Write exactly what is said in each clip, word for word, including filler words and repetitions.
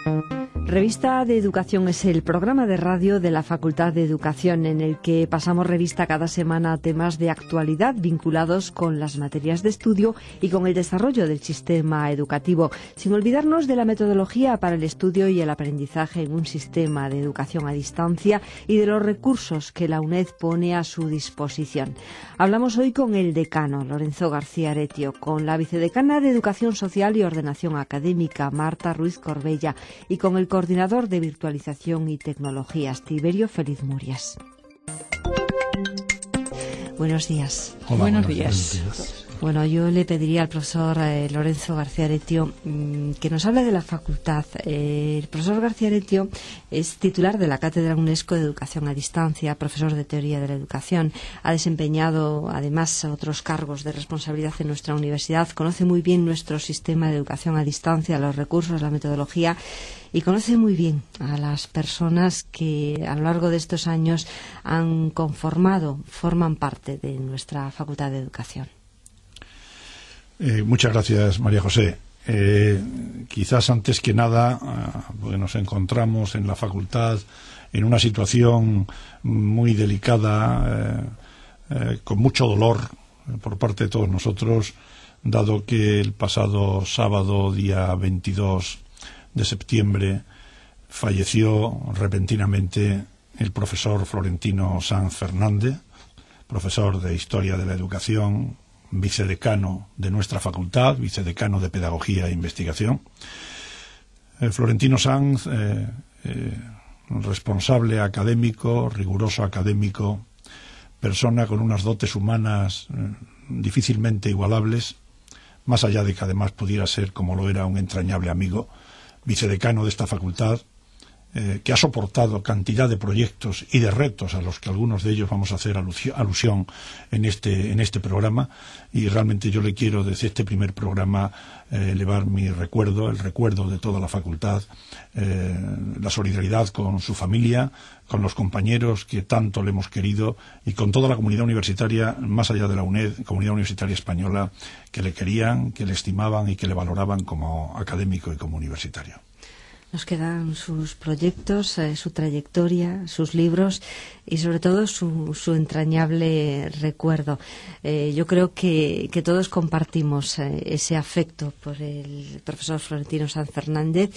Revista de Educación es el programa de radio de la Facultad de Educación en el que pasamos revista cada semana a temas de actualidad vinculados con las materias de estudio y con el desarrollo del sistema educativo, sin olvidarnos de la metodología para el estudio y el aprendizaje en un sistema de educación a distancia y de los recursos que la UNED pone a su disposición. Hablamos hoy con el decano, Lorenzo García Aretio, con la vicedecana de Educación Social y Ordenación Académica, Marta Ruiz Corbella, y con el coordinador de Virtualización y Tecnologías, Tiberio Feliz Murias. Buenos días. Hola, buenos, buenos días. días. Bueno, yo le pediría al profesor eh, Lorenzo García Aretio mmm, que nos hable de la facultad. Eh, el profesor García Aretio es titular de la Cátedra UNESCO de Educación a Distancia, profesor de Teoría de la Educación. Ha desempeñado además otros cargos de responsabilidad en nuestra universidad. Conoce muy bien nuestro sistema de educación a distancia, los recursos, la metodología, y conoce muy bien a las personas que a lo largo de estos años han conformado, forman parte de nuestra Facultad de Educación. Eh, muchas gracias, María José. Eh, quizás antes que nada, eh, porque nos encontramos en la facultad en una situación muy delicada, eh, eh, con mucho dolor eh, por parte de todos nosotros, dado que el pasado sábado, día veintidós de septiembre, falleció repentinamente el profesor Florentino Sanz Fernández, profesor de Historia de la Educación, vicedecano de nuestra facultad, vicedecano de Pedagogía e Investigación. Eh, Florentino Sanz, eh, eh, responsable académico, riguroso académico, persona con unas dotes humanas eh, difícilmente igualables, más allá de que además pudiera ser, como lo era, un entrañable amigo, vicedecano de esta facultad, eh, que ha soportado cantidad de proyectos y de retos a los que algunos de ellos vamos a hacer alusión en este, en este programa, y realmente yo le quiero desde este primer programa eh, elevar mi recuerdo, el recuerdo de toda la facultad, eh, la solidaridad con su familia, con los compañeros que tanto le hemos querido y con toda la comunidad universitaria, más allá de la UNED, comunidad universitaria española, que le querían, que le estimaban y que le valoraban como académico y como universitario. Nos quedan sus proyectos, eh, su trayectoria, sus libros y sobre todo su, su entrañable recuerdo. Eh, yo creo que, que todos compartimos eh, ese afecto por el profesor Florentino Sanz Fernández,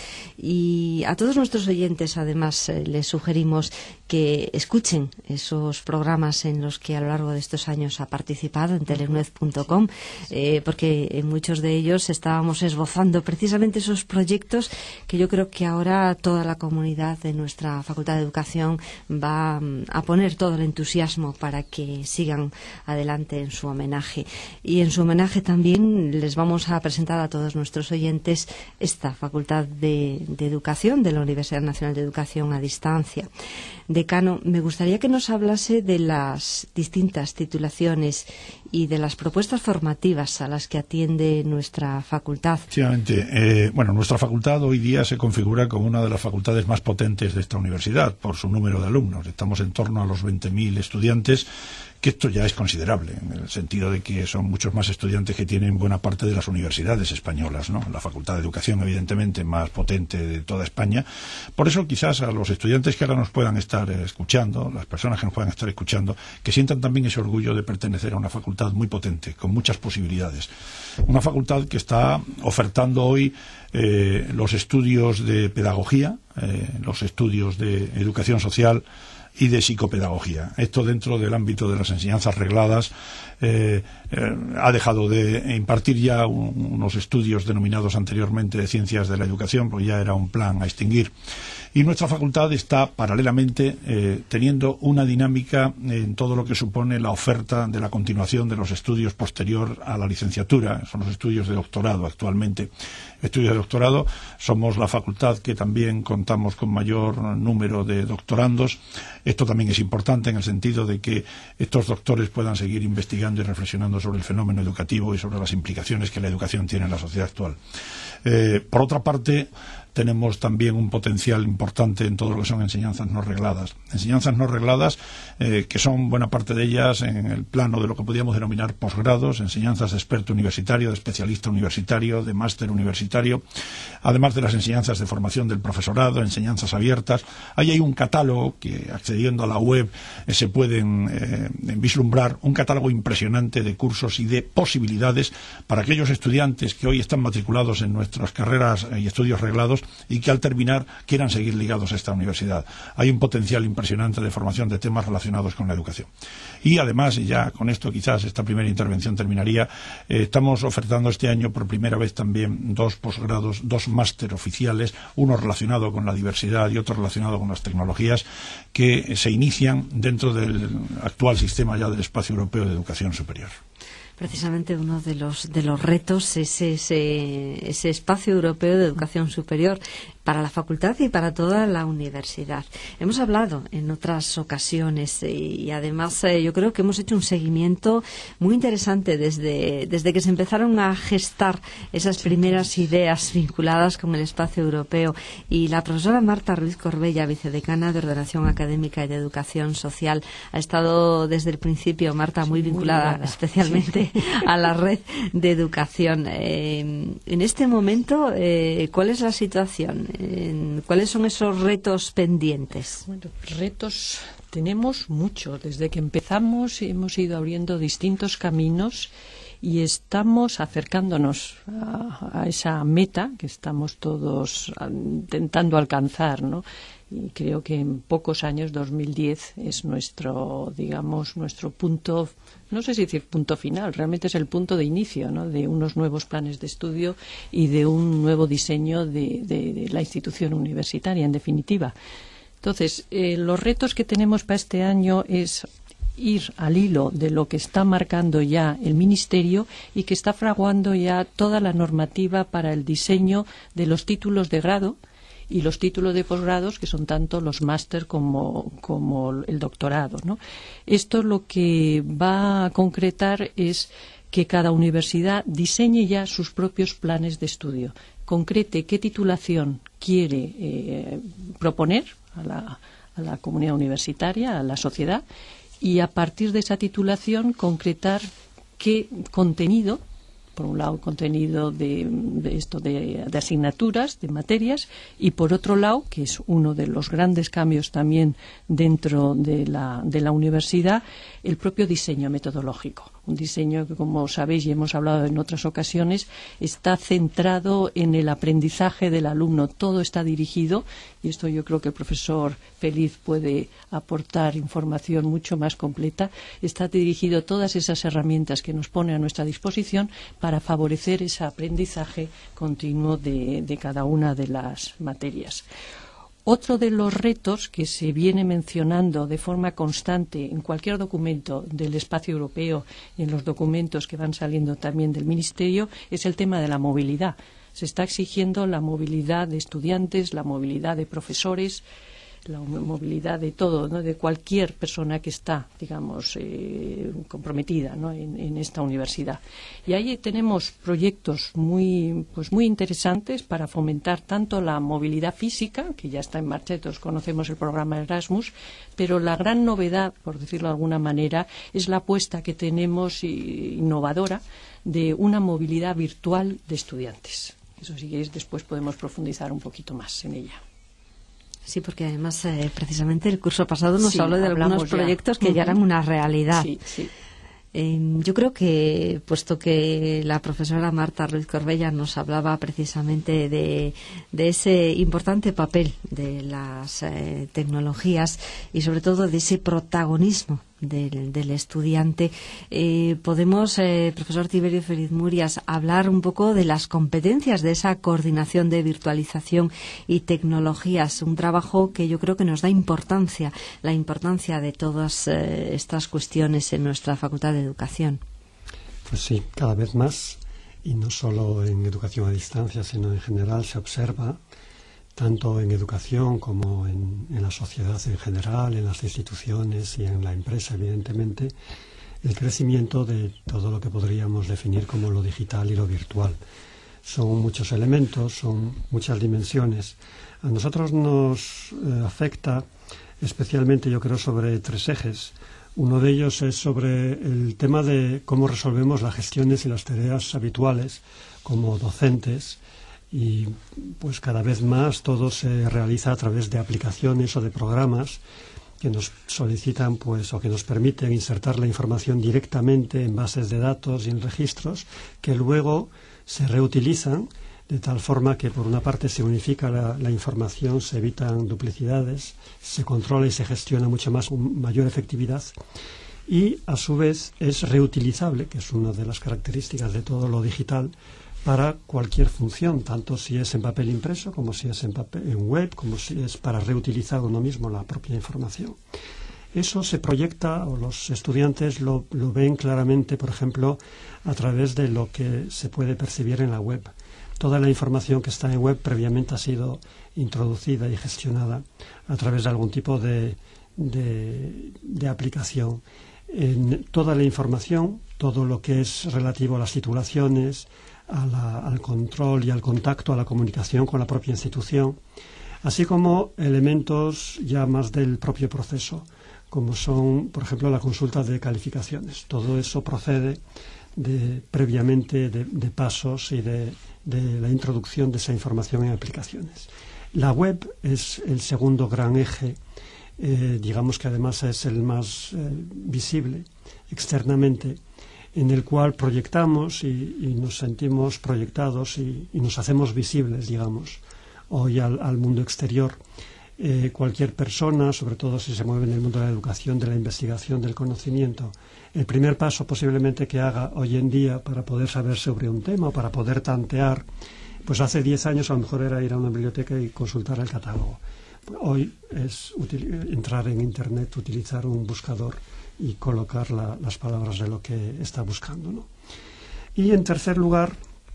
y a todos nuestros oyentes además eh, les sugerimos que escuchen esos programas en los que a lo largo de estos años ha participado en teleuned punto com, eh, porque en muchos de ellos estábamos esbozando precisamente esos proyectos que yo creo que ahora toda la comunidad de nuestra Facultad de Educación va a poner todo el entusiasmo para que sigan adelante en su homenaje. Y en su homenaje también les vamos a presentar a todos nuestros oyentes esta Facultad de, de Educación de la Universidad Nacional de Educación a Distancia. Decano, me gustaría que nos hablase de las distintas titulaciones y de las propuestas formativas a las que atiende nuestra facultad. Efectivamente. Eh, bueno, nuestra facultad hoy día se configura como una de las facultades más potentes de esta universidad por su número de alumnos. Estamos en torno a los veinte mil estudiantes, que esto ya es considerable, en el sentido de que son muchos más estudiantes que tienen buena parte de las universidades españolas, ¿no? La Facultad de Educación, evidentemente, más potente de toda España. Por eso, quizás a los estudiantes que ahora nos puedan estar escuchando, las personas que nos puedan estar escuchando, que sientan también ese orgullo de pertenecer a una facultad muy potente, con muchas posibilidades. Una facultad que está ofertando hoy eh, los estudios de pedagogía, eh, los estudios de educación social y de psicopedagogía. Esto dentro del ámbito de las enseñanzas regladas. Eh, eh, ha dejado de impartir ya un, unos estudios denominados anteriormente de ciencias de la educación, porque ya era un plan a extinguir. Y nuestra facultad está paralelamente eh, teniendo una dinámica en todo lo que supone la oferta de la continuación de los estudios posterior a la licenciatura. Son los estudios de doctorado actualmente. Estudios de doctorado, somos la facultad que también contamos con mayor número de doctorandos. Esto también es importante en el sentido de que estos doctores puedan seguir investigando y reflexionando sobre el fenómeno educativo y sobre las implicaciones que la educación tiene en la sociedad actual. Eh, por otra parte, tenemos también un potencial importante en todo lo que son enseñanzas no regladas. Enseñanzas no regladas eh, que son buena parte de ellas en el plano de lo que podríamos denominar posgrados, enseñanzas de experto universitario, de especialista universitario, de máster universitario, además de las enseñanzas de formación del profesorado, enseñanzas abiertas. Ahí hay un catálogo que, accediendo a la web, eh, se pueden eh, vislumbrar, un catálogo impresionante de cursos y de posibilidades para aquellos estudiantes que hoy están matriculados en nuestras carreras y estudios reglados y que al terminar quieran seguir ligados a esta universidad. Hay un potencial impresionante de formación de temas relacionados con la educación. Y además, y ya con esto quizás esta primera intervención terminaría, eh, estamos ofertando este año por primera vez también dos posgrados, dos máster oficiales, uno relacionado con la diversidad y otro relacionado con las tecnologías, que se inician dentro del actual sistema ya del Espacio Europeo de Educación Superior. Precisamente uno de los de los retos es ese, ese espacio europeo de educación superior para la facultad y para toda la universidad. Hemos hablado en otras ocasiones y además eh, yo creo que hemos hecho un seguimiento muy interesante desde, desde que se empezaron a gestar esas primeras ideas vinculadas con el espacio europeo. Y la profesora Marta Ruiz Corbella, vicedecana de Ordenación Académica y de Educación Social, ha estado desde el principio, Marta, muy vinculada muy especialmente sí. a la red de educación. Eh, en este momento, eh, ¿cuál es la situación? ¿Cuáles son esos retos pendientes? Bueno, retos tenemos mucho. Desde que empezamos hemos ido abriendo distintos caminos y estamos acercándonos a, a esa meta que estamos todos intentando alcanzar, ¿no? Y creo que en pocos años, dos mil diez, es nuestro, digamos, nuestro punto, no sé si decir punto final, realmente es el punto de inicio, ¿no?, de unos nuevos planes de estudio y de un nuevo diseño de, de, de la institución universitaria, en definitiva. Entonces, eh, los retos que tenemos para este año es ir al hilo de lo que está marcando ya el Ministerio y que está fraguando ya toda la normativa para el diseño de los títulos de grado y los títulos de posgrados, que son tanto los máster como, como el doctorado, ¿no? Esto lo que va a concretar es que cada universidad diseñe ya sus propios planes de estudio, concrete qué titulación quiere eh, proponer a la, a la comunidad universitaria, a la sociedad, y a partir de esa titulación concretar qué contenido, por un lado contenido de, de esto de, de asignaturas, de materias, y por otro lado, que es uno de los grandes cambios también dentro de la, de la universidad, el propio diseño metodológico. Un diseño que, como sabéis y hemos hablado en otras ocasiones, está centrado en el aprendizaje del alumno. Todo está dirigido, y esto yo creo que el profesor Feliz puede aportar información mucho más completa, está dirigido todas esas herramientas que nos pone a nuestra disposición para favorecer ese aprendizaje continuo de, de cada una de las materias. Otro de los retos que se viene mencionando de forma constante en cualquier documento del espacio europeo y en los documentos que van saliendo también del Ministerio es el tema de la movilidad. Se está exigiendo la movilidad de estudiantes, la movilidad de profesores, la movilidad de todo, ¿no?, de cualquier persona que está, digamos, eh, comprometida, ¿no?, en, en esta universidad. Y ahí tenemos proyectos muy, pues muy interesantes para fomentar tanto la movilidad física, que ya está en marcha, todos conocemos el programa Erasmus, pero la gran novedad, por decirlo de alguna manera, es la apuesta que tenemos innovadora de una movilidad virtual de estudiantes. Eso, si queréis, después podemos profundizar un poquito más en ella. Sí, porque además eh, precisamente el curso pasado nos sí, habló de algunos ya. proyectos que uh-huh. ya eran una realidad. Sí, sí. Eh, yo creo que, puesto que la profesora Marta Ruiz Corbella nos hablaba precisamente de, de ese importante papel de las eh, tecnologías y sobre todo de ese protagonismo del, del estudiante, eh, podemos, eh, profesor Tiberio Feliz Murias, hablar un poco de las competencias de esa coordinación de virtualización y tecnologías, un trabajo que yo creo que nos da importancia, la importancia de todas eh, estas cuestiones en nuestra Facultad de Educación. Pues sí, cada vez más, y no solo en educación a distancia, sino en general se observa, tanto en educación como en, en la sociedad en general, en las instituciones y en la empresa, evidentemente, el crecimiento de todo lo que podríamos definir como lo digital y lo virtual. son muchos elementos, son muchas dimensiones. A nosotros nos eh, afecta especialmente, yo creo, sobre tres ejes. Uno de ellos es sobre el tema de cómo resolvemos las gestiones y las tareas habituales como docentes, y pues cada vez más todo se realiza a través de aplicaciones o de programas que nos solicitan pues o que nos permiten insertar la información directamente en bases de datos y en registros que luego se reutilizan de tal forma que por una parte se unifica la, la información, se evitan duplicidades, se controla y se gestiona mucho más con mayor efectividad, y a su vez es reutilizable, que es una de las características de todo lo digital, para cualquier función, tanto si es en papel impreso como si es en, papel, en web, como si es para reutilizar uno mismo la propia información. Eso se proyecta, o los estudiantes lo, lo ven claramente, por ejemplo, a través de lo que se puede percibir en la web. Toda la información que está en web previamente ha sido introducida y gestionada a través de algún tipo de, de, de aplicación. En toda la información, todo lo que es relativo a las titulaciones, a la, al control y al contacto, a la comunicación con la propia institución, así como elementos ya más del propio proceso, como son, por ejemplo, la consulta de calificaciones. Todo eso procede de, previamente de, de pasos y de, de la introducción de esa información en aplicaciones. La web es el segundo gran eje, eh, digamos que además es el más eh, visible externamente, en el cual proyectamos y, y nos sentimos proyectados y, y nos hacemos visibles, digamos, hoy al, al mundo exterior. Eh, cualquier persona, sobre todo si se mueve en el mundo de la educación, de la investigación, del conocimiento, el primer paso posiblemente que haga hoy en día para poder saber sobre un tema, para poder tantear, pues hace diez años a lo mejor era ir a una biblioteca y consultar el catálogo. Hoy es entrar en Internet, utilizar un buscador y colocar la, las palabras de lo que está buscando, ¿no? Y en tercer lugar,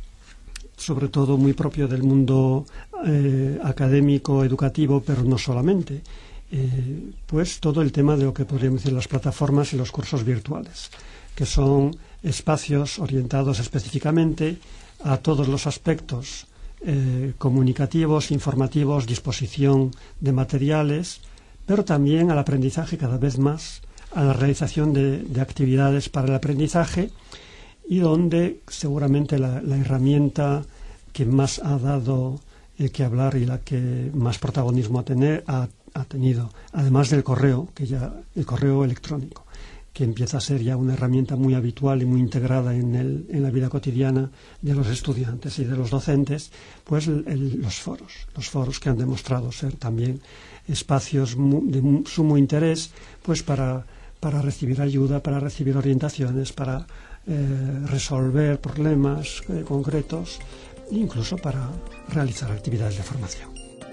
sobre todo muy propio del mundo eh, académico, educativo, pero no solamente, eh, pues todo el tema de lo que podríamos decir las plataformas y los cursos virtuales, que son espacios orientados específicamente a todos los aspectos eh, comunicativos, informativos, disposición de materiales, pero también al aprendizaje cada vez más, a la realización de, de actividades para el aprendizaje, y donde seguramente la, la herramienta que más ha dado eh, que hablar y la que más protagonismo ha, tener, ha, ha tenido, además del correo, que ya el correo electrónico, que empieza a ser ya una herramienta muy habitual y muy integrada en, el, en la vida cotidiana de los estudiantes y de los docentes, pues el, el, los foros, los foros que han demostrado ser también espacios de sumo interés, pues para para recibir ayuda, para recibir orientaciones, para eh, resolver problemas eh, concretos, incluso para realizar actividades de formación.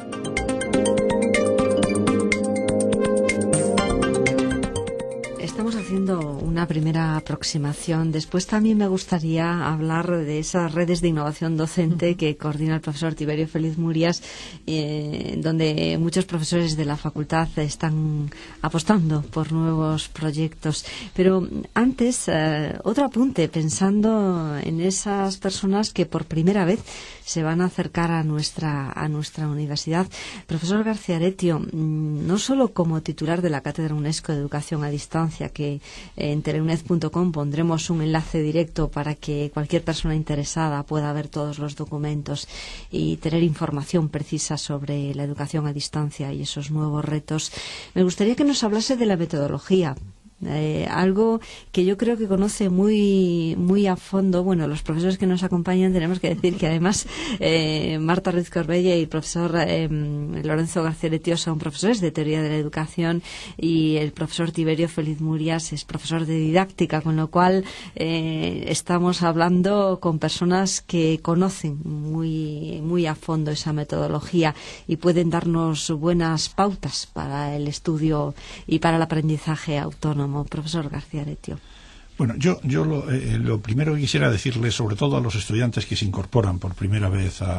Estamos haciendo una primera aproximación. Después también me gustaría hablar de esas redes de innovación docente que coordina el profesor Tiberio Feliz Murias, eh, donde muchos profesores de la facultad están apostando por nuevos proyectos. Pero antes, eh, otro apunte, pensando en esas personas que por primera vez se van a acercar a nuestra, a nuestra universidad. Profesor Garciaretio, no solo como titular de la Cátedra UNESCO de Educación a Distancia, que en teleuned punto com pondremos un enlace directo para que cualquier persona interesada pueda ver todos los documentos y tener información precisa sobre la educación a distancia y esos nuevos retos. Me gustaría que nos hablase de la metodología. Eh, algo que yo creo que conoce muy muy a fondo. Bueno, los profesores que nos acompañan, tenemos que decir que además eh, Marta Ruiz Corbella y el profesor eh, Lorenzo Garciaretio son profesores de teoría de la educación, y el profesor Tiberio Feliz Murias es profesor de didáctica, con lo cual eh, estamos hablando con personas que conocen muy muy a fondo esa metodología y pueden darnos buenas pautas para el estudio y para el aprendizaje autónomo. Profesor Garciaretio. Bueno, yo, yo lo, eh, lo primero que quisiera decirle, sobre todo a los estudiantes que se incorporan por primera vez a,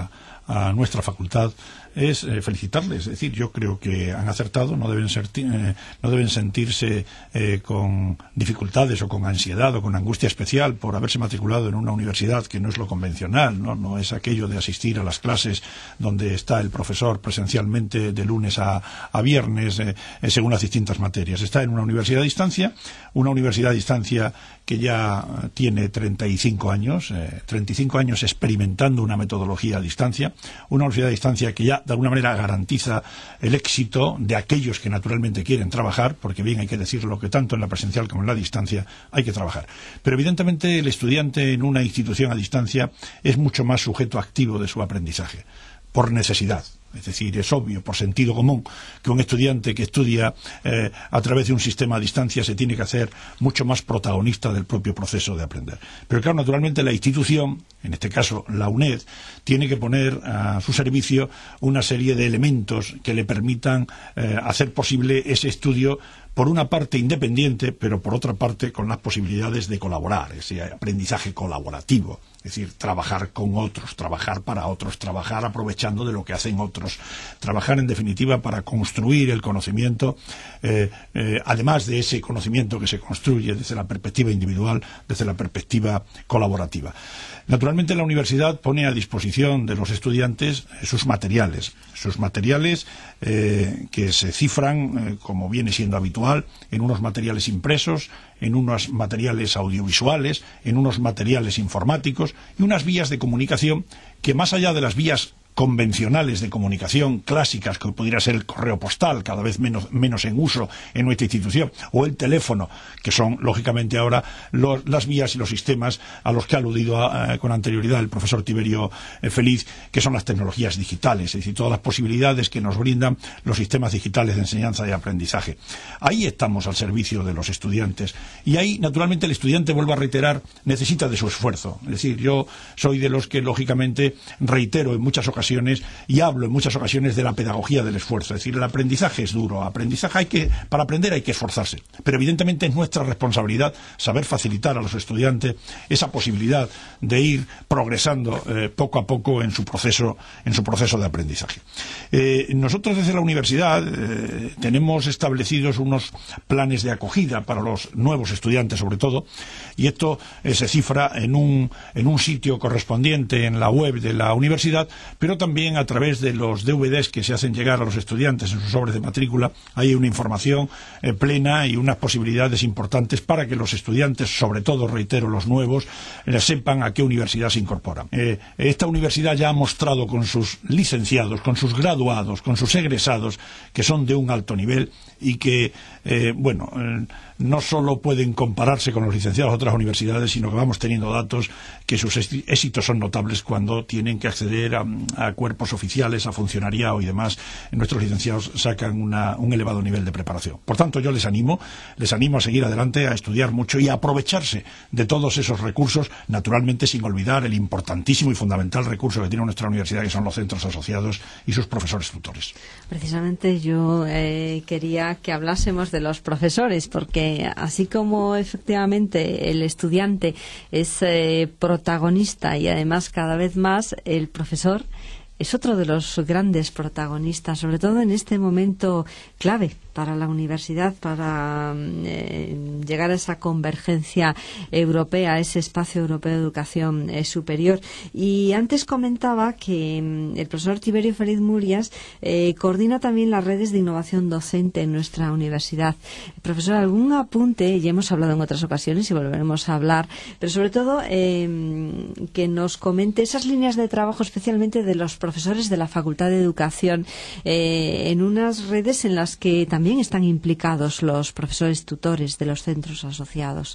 a nuestra facultad es eh, felicitarles. Es decir, yo creo que han acertado, no deben, ser, eh, no deben sentirse eh, con dificultades o con ansiedad o con angustia especial por haberse matriculado en una universidad que no es lo convencional, no, no es aquello de asistir a las clases donde está el profesor presencialmente de lunes a, a viernes eh, según las distintas materias. Está en una universidad a distancia, una universidad a distancia que ya tiene treinta y cinco años, eh, treinta y cinco años experimentando una metodología a distancia, una universidad a distancia que ya de alguna manera garantiza el éxito de aquellos que naturalmente quieren trabajar, porque bien hay que decirlo que tanto en la presencial como en la distancia hay que trabajar. Pero evidentemente el estudiante en una institución a distancia es mucho más sujeto activo de su aprendizaje, por necesidad. Es decir, es obvio, por sentido común, que un estudiante que estudia eh, a través de un sistema a distancia se tiene que hacer mucho más protagonista del propio proceso de aprender. Pero claro, naturalmente la institución, en este caso la UNED, tiene que poner a su servicio una serie de elementos que le permitan eh, hacer posible ese estudio, por una parte independiente, pero por otra parte con las posibilidades de colaborar, ese aprendizaje colaborativo. Es decir, trabajar con otros, trabajar para otros, trabajar aprovechando de lo que hacen otros, trabajar en definitiva para construir el conocimiento, eh, eh, además de ese conocimiento que se construye desde la perspectiva individual, desde la perspectiva colaborativa. Naturalmente la universidad pone a disposición de los estudiantes sus materiales, sus materiales eh, que se cifran, eh, como viene siendo habitual, en unos materiales impresos, en unos materiales audiovisuales, en unos materiales informáticos y unas vías de comunicación que, más allá de las vías convencionales de comunicación clásicas, que pudiera ser el correo postal, cada vez menos, menos en uso en nuestra institución, o el teléfono, que son lógicamente ahora los, las vías y los sistemas a los que ha aludido a, a, con anterioridad el profesor Tiberio eh, Feliz, que son las tecnologías digitales, es decir, todas las posibilidades que nos brindan los sistemas digitales de enseñanza y aprendizaje. Ahí estamos al servicio de los estudiantes, y ahí naturalmente el estudiante, vuelvo a reiterar, necesita de su esfuerzo. Es decir, yo soy de los que lógicamente reitero en muchas ocasiones y hablo en muchas ocasiones de la pedagogía del esfuerzo. Es decir, el aprendizaje es duro, aprendizaje hay que, para aprender hay que esforzarse, pero evidentemente es nuestra responsabilidad saber facilitar a los estudiantes esa posibilidad de ir progresando eh, poco a poco en su proceso, en su proceso de aprendizaje. Eh, nosotros desde la universidad eh, tenemos establecidos unos planes de acogida para los nuevos estudiantes, sobre todo, y esto eh, se cifra en un, en un sitio correspondiente en la web de la universidad, pero también a través de los D V Ds que se hacen llegar a los estudiantes en sus sobres de matrícula. Hay una información eh, plena y unas posibilidades importantes para que los estudiantes, sobre todo, reitero, los nuevos, eh, sepan a qué universidad se incorporan. Eh, esta universidad ya ha mostrado con sus licenciados, con sus graduados, con sus egresados, que son de un alto nivel y que, eh, bueno, eh, no solo pueden compararse con los licenciados de otras universidades, sino que vamos teniendo datos que sus éxitos son notables cuando tienen que acceder a, a cuerpos oficiales, a funcionariado y demás. Nuestros licenciados sacan una, un elevado nivel de preparación. Por tanto, yo les animo, les animo a seguir adelante, a estudiar mucho y a aprovecharse de todos esos recursos, naturalmente sin olvidar el importantísimo y fundamental recurso que tiene nuestra universidad, que son los centros asociados y sus profesores tutores. Precisamente yo eh, quería que hablásemos de los profesores, porque así como efectivamente el estudiante es eh, protagonista y además cada vez más el profesor es otro de los grandes protagonistas, sobre todo en este momento clave para la universidad, para eh, llegar a esa convergencia europea, a ese espacio europeo de educación eh, superior. Y antes comentaba que mm, el profesor Tiberio Feliz Murias eh, coordina también las redes de innovación docente en nuestra universidad. Profesor, ¿algún apunte? Ya hemos hablado en otras ocasiones y volveremos a hablar, pero sobre todo eh, que nos comente esas líneas de trabajo, especialmente de los profesores de la Facultad de Educación, eh, en unas redes en las que también También están implicados los profesores tutores de los centros asociados.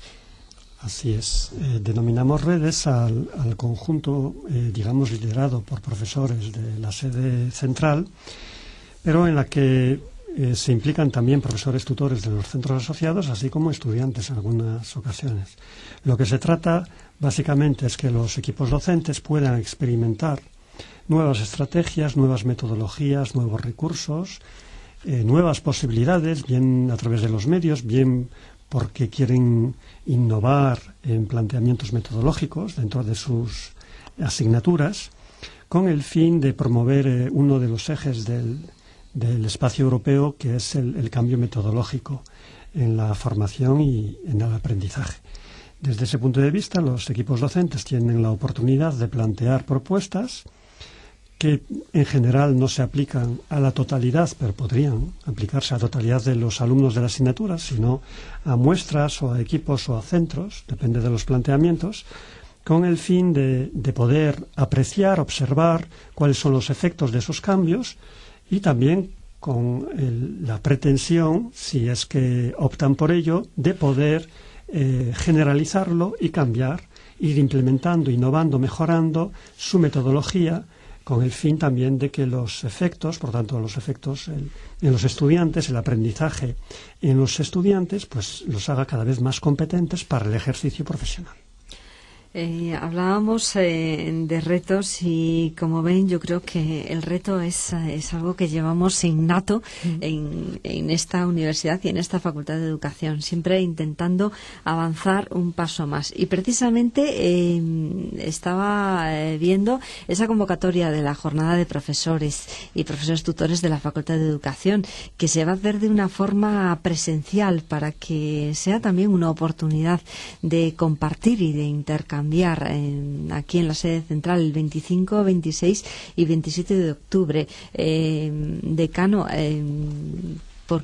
Así es. Eh, denominamos redes al, al conjunto, eh, digamos, liderado por profesores de la sede central, pero en la que eh, se implican también profesores tutores de los centros asociados, así como estudiantes en algunas ocasiones. Lo que se trata, básicamente, es que los equipos docentes puedan experimentar nuevas estrategias, nuevas metodologías, nuevos recursos, Eh, nuevas posibilidades, bien a través de los medios, bien porque quieren innovar en planteamientos metodológicos dentro de sus asignaturas, con el fin de promover eh, uno de los ejes del, del espacio europeo, que es el, el cambio metodológico en la formación y en el aprendizaje. Desde ese punto de vista, los equipos docentes tienen la oportunidad de plantear propuestas que en general no se aplican a la totalidad, pero podrían aplicarse a la totalidad de los alumnos de la asignatura, sino a muestras o a equipos o a centros, depende de los planteamientos, con el fin de, de poder apreciar, observar cuáles son los efectos de esos cambios y también con el, la pretensión, si es que optan por ello, de poder eh, generalizarlo y cambiar, ir implementando, innovando, mejorando su metodología, con el fin también de que los efectos, por tanto los efectos el, en los estudiantes, el aprendizaje en los estudiantes, pues los haga cada vez más competentes para el ejercicio profesional. Eh, hablábamos eh, de retos y, como ven, yo creo que el reto es, es algo que llevamos innato mm. en, en esta universidad y en esta Facultad de Educación, siempre intentando avanzar un paso más. Y precisamente eh, estaba eh, viendo esa convocatoria de la jornada de profesores y profesores tutores de la Facultad de Educación, que se va a hacer de una forma presencial para que sea también una oportunidad de compartir y de intercambiar En, aquí en la sede central el veinticinco, veintiséis y veintisiete de octubre. Eh, decano, eh, ¿por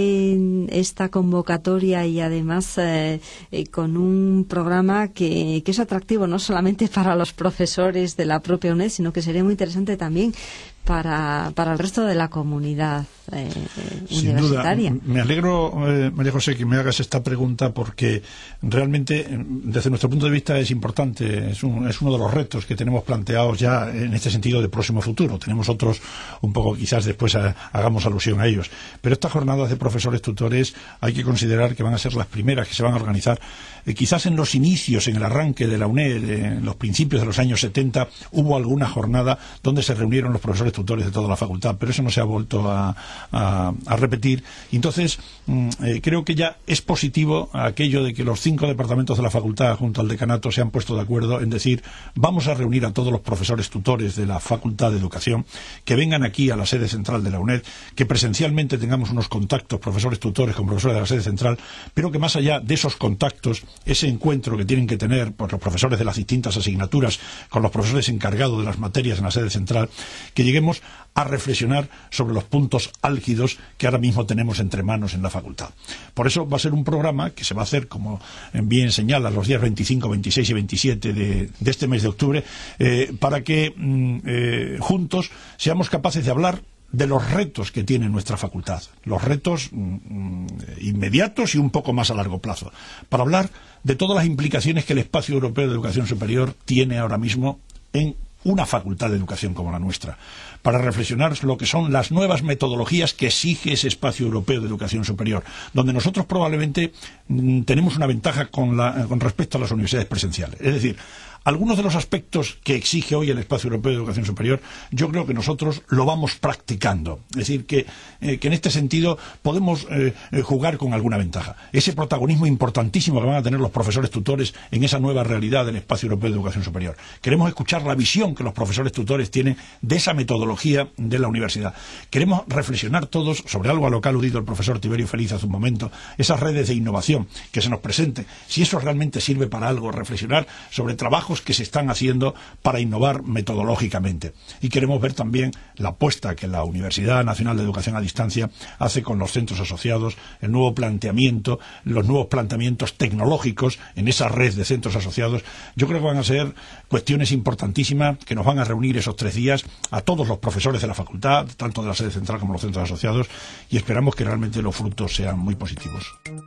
qué esta convocatoria y además eh, eh, con un programa que, que es atractivo no solamente para los profesores de la propia UNED, sino que sería muy interesante también para, para el resto de la comunidad eh, Sin universitaria? Duda. Me alegro, eh, María José, que me hagas esta pregunta, porque realmente, desde nuestro punto de vista, es importante. Es, un, es uno de los retos que tenemos planteados ya en este sentido de próximo futuro. Tenemos otros, un poco quizás después a, hagamos alusión a ellos. Pero estas jornadas de profesores tutores hay que considerar que van a ser las primeras que se van a organizar. Eh, quizás en los inicios, en el arranque de la UNED, en los principios de los años setenta, hubo alguna jornada donde se reunieron los profesores tutores de toda la facultad, pero eso no se ha vuelto a, a, a repetir. Entonces, mm, eh, creo que ya es positivo aquello de que los cinco departamentos de la facultad junto al decanato se han puesto de acuerdo en decir, vamos a reunir a todos los profesores tutores de la Facultad de Educación, que vengan aquí a la sede central de la UNED, que presencialmente tengamos unos contactos, profesores tutores con profesores de la sede central, pero que más allá de esos contactos, ese encuentro que tienen que tener pues, los profesores de las distintas asignaturas con los profesores encargados de las materias en la sede central, que lleguemos a reflexionar sobre los puntos álgidos que ahora mismo tenemos entre manos en la facultad. Por eso va a ser un programa que se va a hacer, como bien señala, los días veinticinco, veintiséis y veintisiete de, de este mes de octubre, eh, para que mm, eh, juntos seamos capaces de hablar de los retos que tiene nuestra facultad, los retos mm, inmediatos y un poco más a largo plazo, para hablar de todas las implicaciones que el espacio europeo de educación superior tiene ahora mismo en una facultad de educación como la nuestra, para reflexionar lo que son las nuevas metodologías que exige ese espacio europeo de educación superior, donde nosotros probablemente mm, tenemos una ventaja con, la, con respecto a las universidades presenciales. Es decir, algunos de los aspectos que exige hoy el espacio europeo de educación superior, yo creo que nosotros lo vamos practicando. Es decir, que, eh, que en este sentido podemos eh, jugar con alguna ventaja. Ese protagonismo importantísimo que van a tener los profesores tutores en esa nueva realidad del espacio europeo de educación superior. Queremos escuchar la visión que los profesores tutores tienen de esa metodología de la universidad. Queremos reflexionar todos sobre algo a lo que ha aludido el profesor Tiberio Feliz hace un momento, esas redes de innovación que se nos presenten. Si eso realmente sirve para algo, reflexionar sobre trabajos que se están haciendo para innovar metodológicamente. Y queremos ver también la apuesta que la Universidad Nacional de Educación a Distancia hace con los centros asociados, el nuevo planteamiento, los nuevos planteamientos tecnológicos en esa red de centros asociados. Yo creo que van a ser cuestiones importantísimas que nos van a reunir esos tres días a todos los profesores de la facultad, tanto de la sede central como los centros asociados, y esperamos que realmente los frutos sean muy positivos.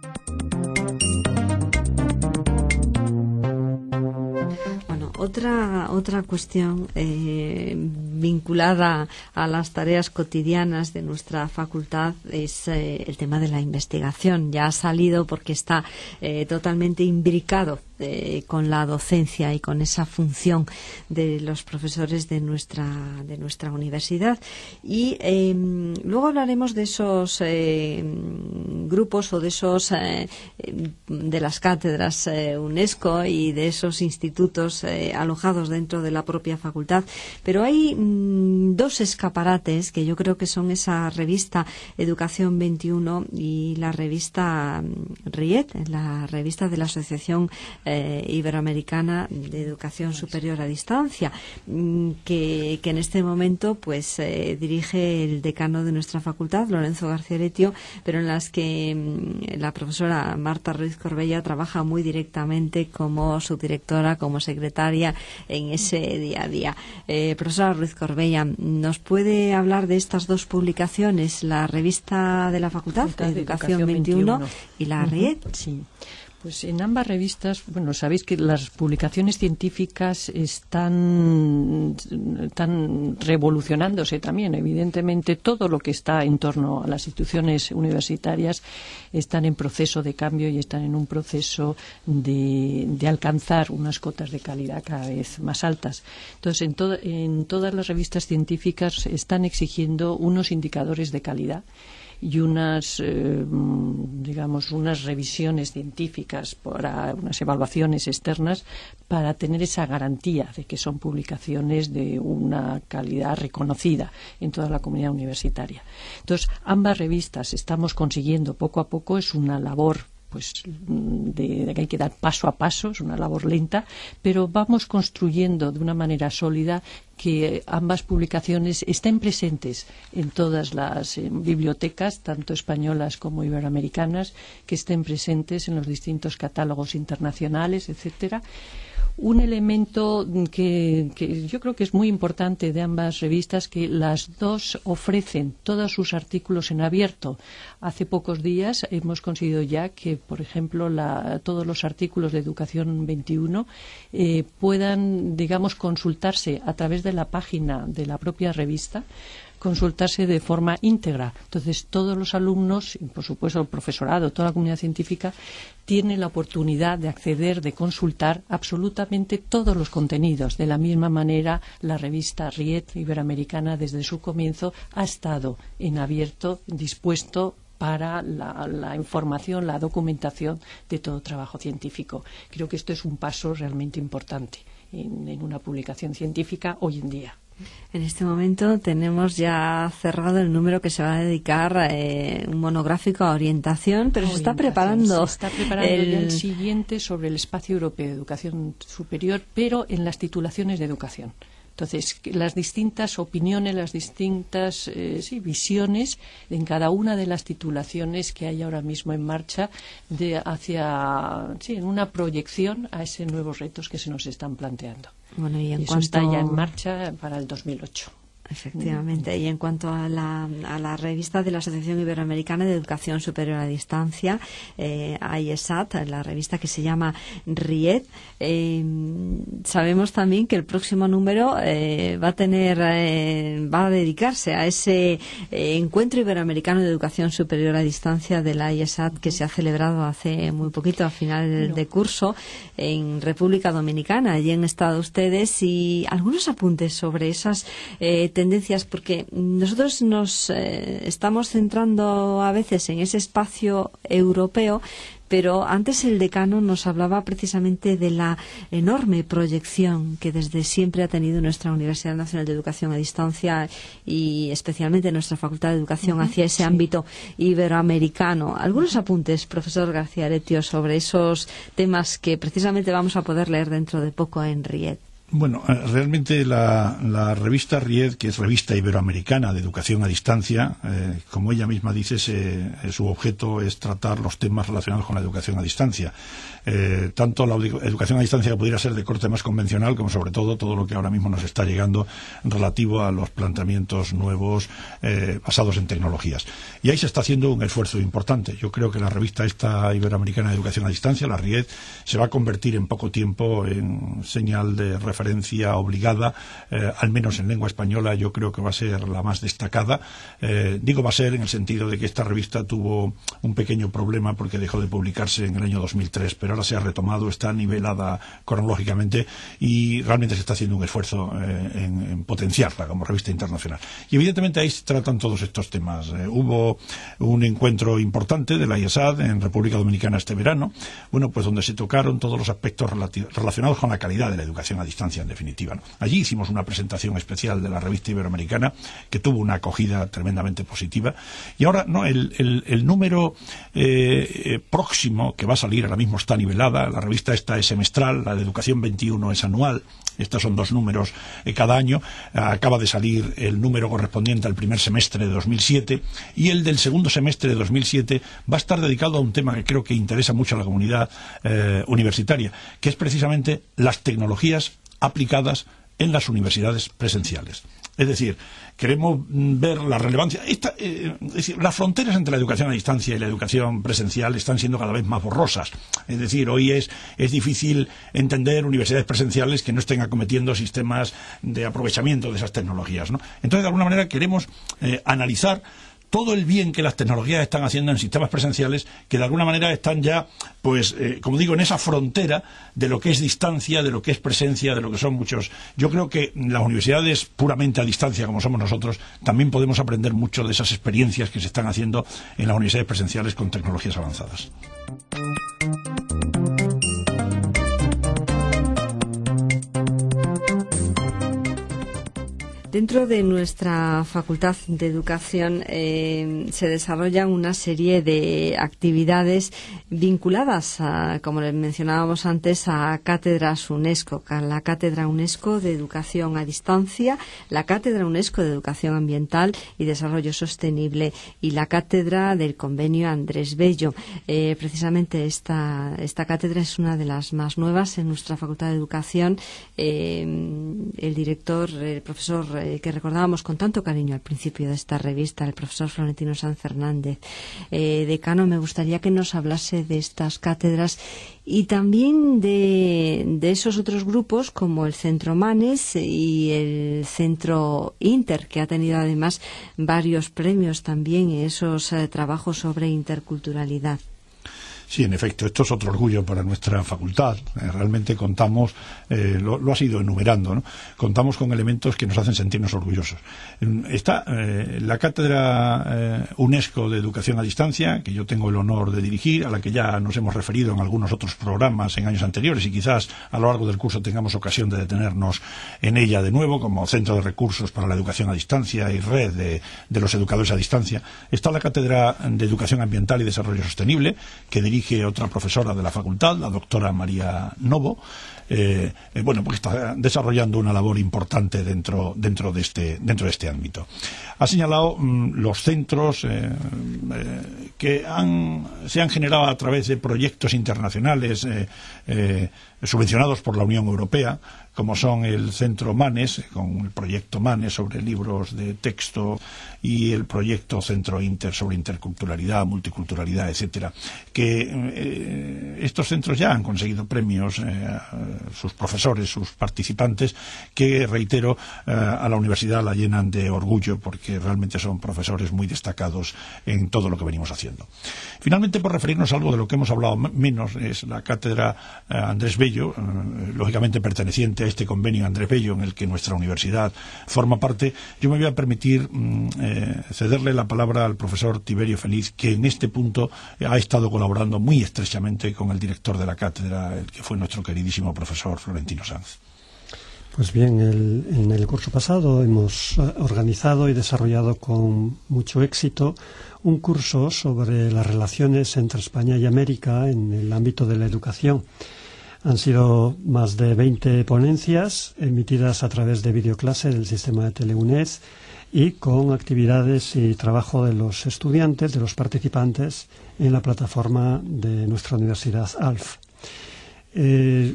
Otra, otra cuestión eh, vinculada a las tareas cotidianas de nuestra facultad es eh, el tema de la investigación. Ya ha salido porque está eh, totalmente imbricado eh, con la docencia y con esa función de los profesores de nuestra, de nuestra universidad. Y eh, luego hablaremos de esos, eh, grupos o de esos eh, de las cátedras eh, UNESCO y de esos institutos eh, alojados dentro de la propia facultad, pero hay mm, dos escaparates que yo creo que son esa revista Educación veintiuno y la revista RIED, la revista de la Asociación eh, Iberoamericana de Educación Superior a Distancia, que, que en este momento pues eh, dirige el decano de nuestra facultad, Lorenzo García Aretio, pero en las que mm, la profesora Marta Ruiz Corbella trabaja muy directamente como subdirectora, como secretaria en ese día a día. Eh, profesora Ruiz Corbella, ¿nos puede hablar de estas dos publicaciones, la revista de la facultad, de Educación, Educación veintiuno, veintiuno y la RIED? Uh-huh. Sí. Pues en ambas revistas, bueno, sabéis que las publicaciones científicas están, están revolucionándose también. Evidentemente, todo lo que está en torno a las instituciones universitarias están en proceso de cambio y están en un proceso de, de alcanzar unas cotas de calidad cada vez más altas. Entonces, en, to, en todas las revistas científicas están exigiendo unos indicadores de calidad y unas, eh, digamos, unas revisiones científicas, para unas evaluaciones externas, para tener esa garantía de que son publicaciones de una calidad reconocida en toda la comunidad universitaria. Entonces, ambas revistas estamos consiguiendo poco a poco, es una labor pues de, de que hay que dar paso a paso, es una labor lenta, pero vamos construyendo de una manera sólida que ambas publicaciones estén presentes en todas las eh, bibliotecas, tanto españolas como iberoamericanas, que estén presentes en los distintos catálogos internacionales, etcétera. Un elemento que, que yo creo que es muy importante de ambas revistas, que las dos ofrecen todos sus artículos en abierto. Hace pocos días hemos conseguido ya que, por ejemplo, la, todos los artículos de Educación veintiuno eh, puedan, digamos, consultarse a través de la página de la propia revista, consultarse de forma íntegra. Entonces, todos los alumnos, y por supuesto el profesorado, toda la comunidad científica, tiene la oportunidad de acceder, de consultar absolutamente todos los contenidos. De la misma manera, la revista RIED Iberoamericana, desde su comienzo, ha estado en abierto, dispuesto para la, la información, la documentación de todo trabajo científico. Creo que esto es un paso realmente importante en, en una publicación científica hoy en día. En este momento tenemos ya cerrado el número que se va a dedicar eh, un monográfico a orientación, pero se está preparando. Se está preparando el... ya el siguiente sobre el espacio europeo de educación superior, pero en las titulaciones de educación. Entonces, las distintas opiniones, las distintas eh, sí, visiones en cada una de las titulaciones que hay ahora mismo en marcha de hacia sí, en una proyección a esos nuevos retos que se nos están planteando. Bueno, y en Eso cuanto... está ya en marcha para el dos mil ocho. Efectivamente. Y en cuanto a la, a la revista de la Asociación Iberoamericana de Educación Superior a Distancia, eh, I E S A T, la revista que se llama RIED, eh, sabemos también que el próximo número eh, va a tener, eh, va a dedicarse a ese eh, Encuentro Iberoamericano de Educación Superior a Distancia de la I E S A T, que se ha celebrado hace muy poquito, a final de curso, en República Dominicana. Allí han estado ustedes, y algunos apuntes sobre esas eh, tendencias, porque nosotros nos eh, estamos centrando a veces en ese espacio europeo, pero antes el decano nos hablaba precisamente de la enorme proyección que desde siempre ha tenido nuestra Universidad Nacional de Educación a Distancia, y especialmente nuestra Facultad de Educación, uh-huh, hacia ese sí. ámbito iberoamericano. Algunos apuntes, profesor García Aretio, sobre esos temas que precisamente vamos a poder leer dentro de poco en RIED. Bueno, realmente la, la revista RIED, que es Revista Iberoamericana de Educación a Distancia, eh, como ella misma dice, se, su objeto es tratar los temas relacionados con la educación a distancia. Eh, tanto la educación a distancia, que pudiera ser de corte más convencional, como sobre todo todo lo que ahora mismo nos está llegando relativo a los planteamientos nuevos eh, basados en tecnologías. Y ahí se está haciendo un esfuerzo importante. Yo creo que la revista esta Iberoamericana de Educación a Distancia, la RIED, se va a convertir en poco tiempo en señal de referencia referencia obligada, eh, al menos en lengua española yo creo que va a ser la más destacada. Eh, digo va a ser en el sentido de que esta revista tuvo un pequeño problema porque dejó de publicarse en el año dos mil tres, pero ahora se ha retomado, está nivelada cronológicamente y realmente se está haciendo un esfuerzo eh, en, en potenciarla como revista internacional. Y evidentemente ahí se tratan todos estos temas. Eh, hubo un encuentro importante de la I E S A D en República Dominicana este verano, bueno, pues donde se tocaron todos los aspectos relacionados con la calidad de la educación a distancia, en definitiva, ¿no? Allí hicimos una presentación especial de la revista iberoamericana que tuvo una acogida tremendamente positiva. Y ahora, no, el, el, el número eh, próximo que va a salir, ahora mismo está nivelada, la revista esta es semestral, la de Educación veintiuno es anual, estos son dos números eh, cada año, acaba de salir el número correspondiente al primer semestre de dos mil siete y el del segundo semestre de dos mil siete va a estar dedicado a un tema que creo que interesa mucho a la comunidad eh, universitaria, que es precisamente las tecnologías aplicadas en las universidades presenciales. Es decir, queremos ver la relevancia. Esta, eh, es decir, las fronteras entre la educación a distancia y la educación presencial están siendo cada vez más borrosas. Es decir, hoy es, es difícil entender universidades presenciales que no estén acometiendo sistemas de aprovechamiento de esas tecnologías, ¿no? Entonces, de alguna manera, queremos eh, analizar todo el bien que las tecnologías están haciendo en sistemas presenciales, que de alguna manera están ya, pues, eh, como digo, en esa frontera de lo que es distancia, de lo que es presencia, de lo que son muchos. Yo creo que las universidades puramente a distancia, como somos nosotros, también podemos aprender mucho de esas experiencias que se están haciendo en las universidades presenciales con tecnologías avanzadas. Dentro de nuestra Facultad de Educación eh, se desarrollan una serie de actividades vinculadas, a, como les mencionábamos antes, a cátedras UNESCO, la Cátedra UNESCO de Educación a Distancia, la Cátedra UNESCO de Educación Ambiental y Desarrollo Sostenible y la Cátedra del Convenio Andrés Bello. Eh, precisamente esta, esta cátedra es una de las más nuevas en nuestra Facultad de Educación. Eh, el director, el profesor que recordábamos con tanto cariño al principio de esta revista, el profesor Florentino Sanz Fernández. Eh, decano, me gustaría que nos hablase de estas cátedras y también de, de esos otros grupos como el Centro Manes y el Centro Inter, que ha tenido además varios premios también en esos eh, trabajos sobre interculturalidad. Sí, en efecto, esto es otro orgullo para nuestra facultad. Eh, realmente contamos, eh, lo, lo has ido enumerando, ¿no? Contamos con elementos que nos hacen sentirnos orgullosos. Está eh, la Cátedra eh, UNESCO de Educación a Distancia, que yo tengo el honor de dirigir, a la que ya nos hemos referido en algunos otros programas en años anteriores y quizás a lo largo del curso tengamos ocasión de detenernos en ella de nuevo, como Centro de Recursos para la Educación a Distancia y Red de, de los Educadores a Distancia. Está la Cátedra de Educación Ambiental y Desarrollo Sostenible, que dirige dirige otra profesora de la facultad, la doctora María Novo. Eh, eh, bueno, pues está desarrollando una labor importante dentro, dentro, de, este, dentro de este ámbito. Ha señalado mmm, los centros eh, eh, que han, se han generado a través de proyectos internacionales eh, eh, subvencionados por la Unión Europea, como son el Centro Manes, con el proyecto Manes sobre libros de texto y el proyecto Centro Inter sobre interculturalidad, multiculturalidad, etcétera, que eh, estos centros ya han conseguido premios, eh, sus profesores, sus participantes, que, reitero, eh, a la universidad la llenan de orgullo porque realmente son profesores muy destacados en todo lo que venimos haciendo. Finalmente, por referirnos a algo de lo que hemos hablado menos, es la Cátedra eh, Andrés Bello, eh, lógicamente perteneciente a este convenio Andrés Bello en el que nuestra universidad forma parte. Yo me voy a permitir mm, eh, cederle la palabra al profesor Tiberio Feliz, que en este punto ha estado colaborando muy estrechamente con el director de la cátedra, el que fue nuestro queridísimo profesor Florentino Sanz. Pues bien, el, en el curso pasado hemos organizado y desarrollado con mucho éxito un curso sobre las relaciones entre España y América en el ámbito de la educación. Han sido más de veinte ponencias emitidas a través de videoclase del sistema de TeleUNED y con actividades y trabajo de los estudiantes, de los participantes en la plataforma de nuestra universidad A L F. Eh,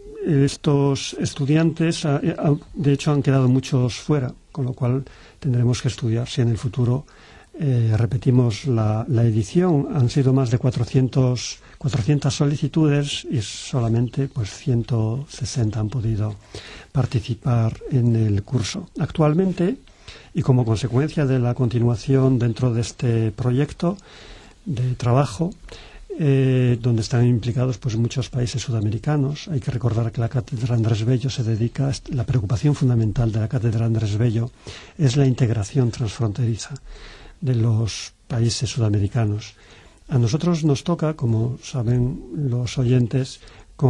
estos estudiantes, de hecho, han quedado muchos fuera, con lo cual tendremos que estudiar si en el futuro Eh, repetimos la, la edición, han sido más de cuatrocientas solicitudes y solamente pues ciento sesenta han podido participar en el curso. Actualmente, y como consecuencia de la continuación dentro de este proyecto de trabajo, eh, donde están implicados pues muchos países sudamericanos, hay que recordar que la Cátedra Andrés Bello se dedica, la preocupación fundamental de la Cátedra Andrés Bello es la integración transfronteriza de los países sudamericanos. A nosotros nos toca, como saben los oyentes,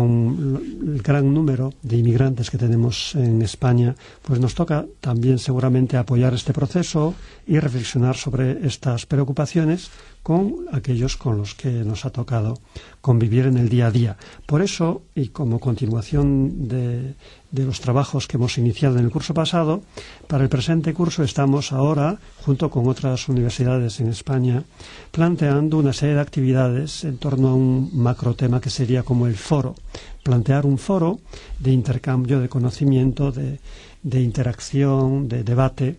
con el gran número de inmigrantes que tenemos en España, pues nos toca también seguramente apoyar este proceso y reflexionar sobre estas preocupaciones con aquellos con los que nos ha tocado convivir en el día a día. Por eso, y como continuación de, de los trabajos que hemos iniciado en el curso pasado, para el presente curso estamos ahora, junto con otras universidades en España, planteando una serie de actividades en torno a un macro tema que sería como el foro. Plantear un foro de intercambio de conocimiento, de, de interacción, de debate,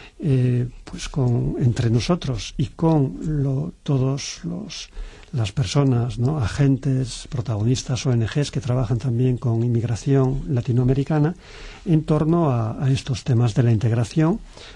Eh, pues con, entre nosotros y con lo, todos los las personas, ¿no? Agentes, protagonistas, O N Ges que trabajan también con inmigración latinoamericana en torno a, a estos temas de la integración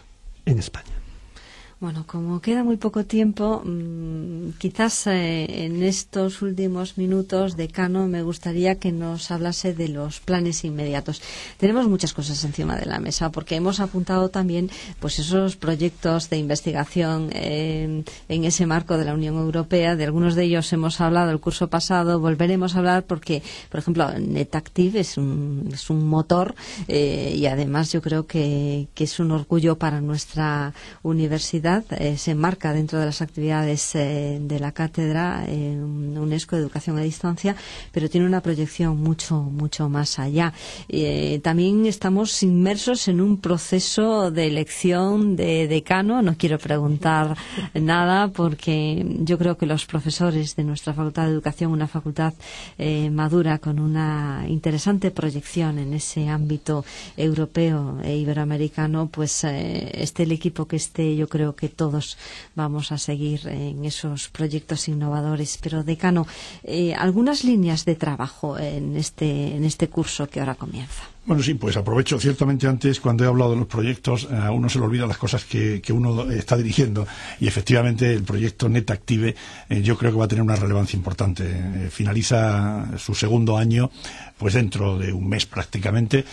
en España. Bueno, como queda muy poco tiempo, mmm, quizás eh, en estos últimos minutos, decano, me gustaría que nos hablase de los planes inmediatos. Tenemos muchas cosas encima de la mesa, porque hemos apuntado también pues esos proyectos de investigación eh, en ese marco de la Unión Europea. De algunos de ellos hemos hablado el curso pasado, volveremos a hablar porque, por ejemplo, NetActive es un, es un motor eh, y además yo creo que, que es un orgullo para nuestra universidad. Eh, se enmarca dentro de las actividades eh, de la cátedra eh, UNESCO Educación a Distancia, pero tiene una proyección mucho mucho más allá. Eh, también estamos inmersos en un proceso de elección de decano. No quiero preguntar nada porque yo creo que los profesores de nuestra Facultad de Educación, una facultad eh, madura con una interesante proyección en ese ámbito europeo e iberoamericano, pues eh, esté el equipo que esté, yo creo que todos vamos a seguir en esos proyectos innovadores. Pero, decano, eh, algunas líneas de trabajo en este, en este curso que ahora comienza. Bueno, sí, pues aprovecho. Ciertamente antes, cuando he hablado de los proyectos, a uno se le olvida las cosas que, que uno está dirigiendo, y efectivamente el proyecto NetActive eh, yo creo que va a tener una relevancia importante. Eh, finaliza su segundo año pues dentro de un mes prácticamente,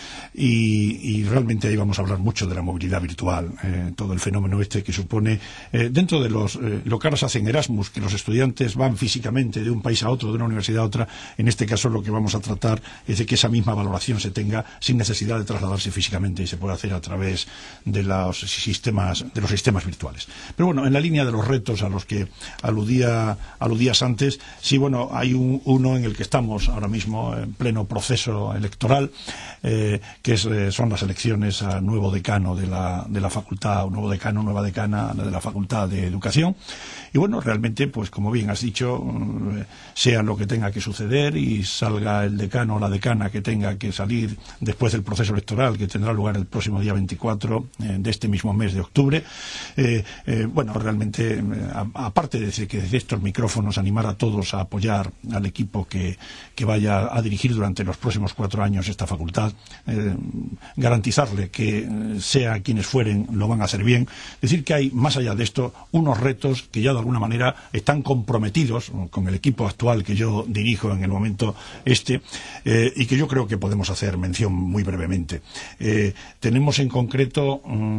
y, y realmente ahí vamos a hablar mucho de la movilidad virtual, eh, todo el fenómeno este que supone eh, dentro de los eh, lo que ahora se hace en Erasmus, que los estudiantes van físicamente de un país a otro, de una universidad a otra. En este caso lo que vamos a tratar es de que esa misma valoración se tenga sin necesidad de trasladarse físicamente, y se puede hacer a través de los sistemas de los sistemas virtuales. Pero bueno, en la línea de los retos a los que aludía aludías antes, sí, bueno, hay un, uno en el que estamos ahora mismo en pleno proceso electoral, eh, que es, eh, son las elecciones a nuevo decano de la, de la facultad, nuevo decano, nueva decana de la Facultad de Educación. Y bueno, realmente, pues como bien has dicho, eh, sea lo que tenga que suceder y salga el decano o la decana que tenga que salir después del proceso electoral, que tendrá lugar el próximo día veinticuatro eh, de este mismo mes de octubre, eh, eh, bueno, realmente, eh, a, aparte de que desde estos micrófonos animar a todos a apoyar al equipo que, que vaya a dirigir durante los próximos cuatro años esta facultad, eh, garantizarle que eh, sea quienes fueren lo van a hacer bien. Decir que hay, más allá de esto, unos retos que ya de alguna manera están comprometidos con el equipo actual que yo dirijo en el momento este, eh, y que yo creo que podemos hacer mención muy brevemente. Eh, tenemos en concreto,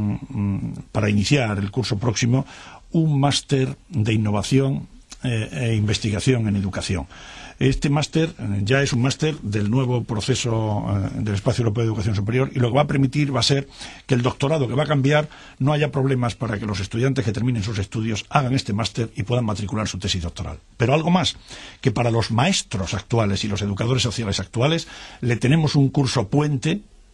um, para iniciar el curso próximo, un máster de innovación eh, e investigación en educación. Este máster ya es un máster del nuevo proceso eh, del Espacio Europeo de Educación Superior, y lo que va a permitir va a ser que el doctorado, que va a cambiar, no haya problemas para que los estudiantes que terminen sus estudios hagan este máster y puedan matricular su tesis doctoral. Pero algo más, que para los maestros actuales y los educadores sociales actuales le tenemos un curso puente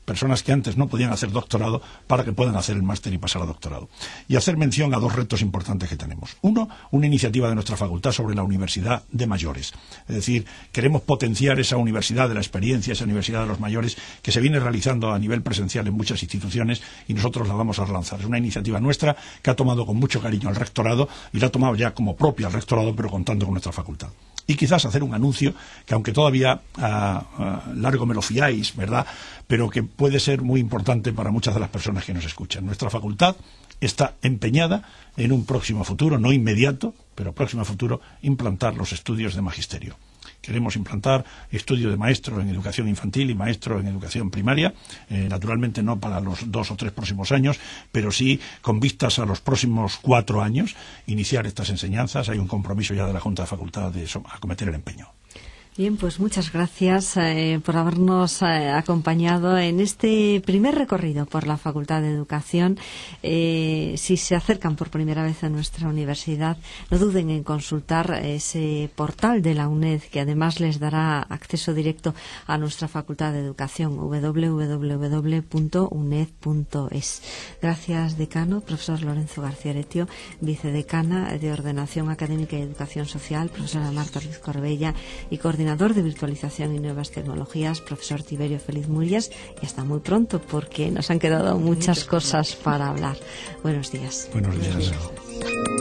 personas que antes no podían hacer doctorado para que puedan hacer el máster y pasar a doctorado. Y hacer mención a dos retos importantes que tenemos. Uno, una iniciativa de nuestra facultad sobre la universidad de mayores. Es decir, queremos potenciar esa universidad de la experiencia, esa universidad de los mayores que se viene realizando a nivel presencial en muchas instituciones y nosotros la vamos a relanzar. Es una iniciativa nuestra que ha tomado con mucho cariño al rectorado y la ha tomado ya como propia al rectorado, pero contando con nuestra facultad. Y quizás hacer un anuncio que, aunque todavía a, a largo me lo fiáis, ¿verdad?, pero que puede ser muy importante para muchas de las personas que nos escuchan. Nuestra facultad está empeñada en un próximo futuro, no inmediato, pero próximo futuro, implantar los estudios de magisterio. Queremos implantar estudio de maestro en educación infantil y maestro en educación primaria, eh, naturalmente no para los dos o tres próximos años, pero sí con vistas a los próximos cuatro años, iniciar estas enseñanzas. Hay un compromiso ya de la Junta de Facultad de acometer el empeño. Bien, pues muchas gracias eh, por habernos eh, acompañado en este primer recorrido por la Facultad de Educación. Eh, si se acercan por primera vez a nuestra universidad, no duden en consultar ese portal de la UNED, que además les dará acceso directo a nuestra Facultad de Educación, doble u doble u doble u punto uned punto es. Gracias, decano, profesor Lorenzo García Aretio, vicedecana de Ordenación Académica y Educación Social, profesora Marta Ruiz Corbella, y coordinador de Virtualización y Nuevas Tecnologías, profesor Tiberio Feliz Murias, y hasta muy pronto, porque nos han quedado muchas cosas para hablar. Buenos días. Buenos días.